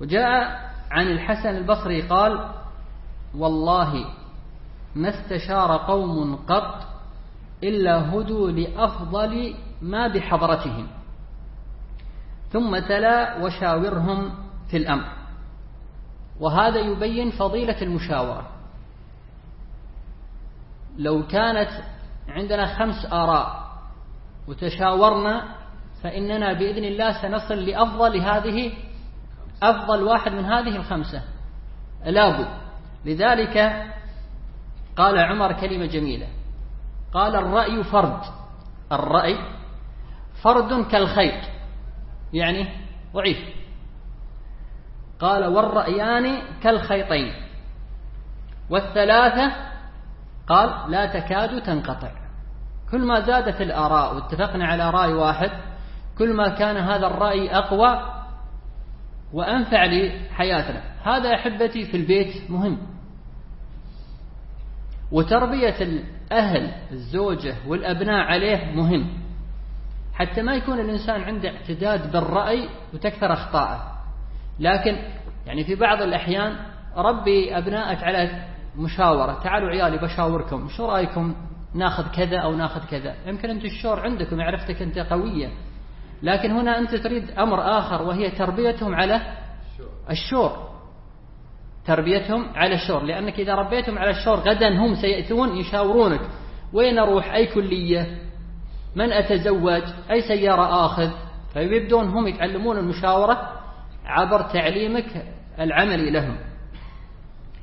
وجاء عن الحسن البصري قال: والله ما استشار قوم قط إلا هدوا لأفضل ما بحضرتهم. ثم تلا: وشاورهم في الأمر. وهذا يبين فضيلة المشاورة. لو كانت عندنا 5 آراء وتشاورنا فإننا بإذن الله سنصل أفضل واحد من هذه ال5 لابد. لذلك قال عمر كلمة جميلة، قال: الرأي فرد كالخيط، يعني ضعيف. قال: والرأيان كالخيطين، والثلاثة قال: لا تكاد تنقطع. كل ما زادت الآراء واتفقنا على رأي واحد كل ما كان هذا الرأي أقوى وأنفع لحياتنا. هذا أحبتي في البيت مهم. وتربية الأهل الزوجة والأبناء عليه مهم، حتى ما يكون الإنسان عنده اعتداد بالرأي وتكثر أخطاءه. لكن يعني في بعض الأحيان ربي أبنائك على مشاورة: تعالوا عيالي بشاوركم، شو رأيكم ناخذ كذا أو ناخذ كذا. يمكن أنت الشور عندكم، عرفتك أنت قوية، لكن هنا أنت تريد أمر آخر، وهي تربيتهم على الشور. لأنك إذا ربيتهم على الشور غدا هم سيأتون يشاورونك: وين أروح، أي كلية، من أتزوج، أي سيارة آخذ. فيبدون هم يتعلمون المشاورة عبر تعليمك العملي لهم.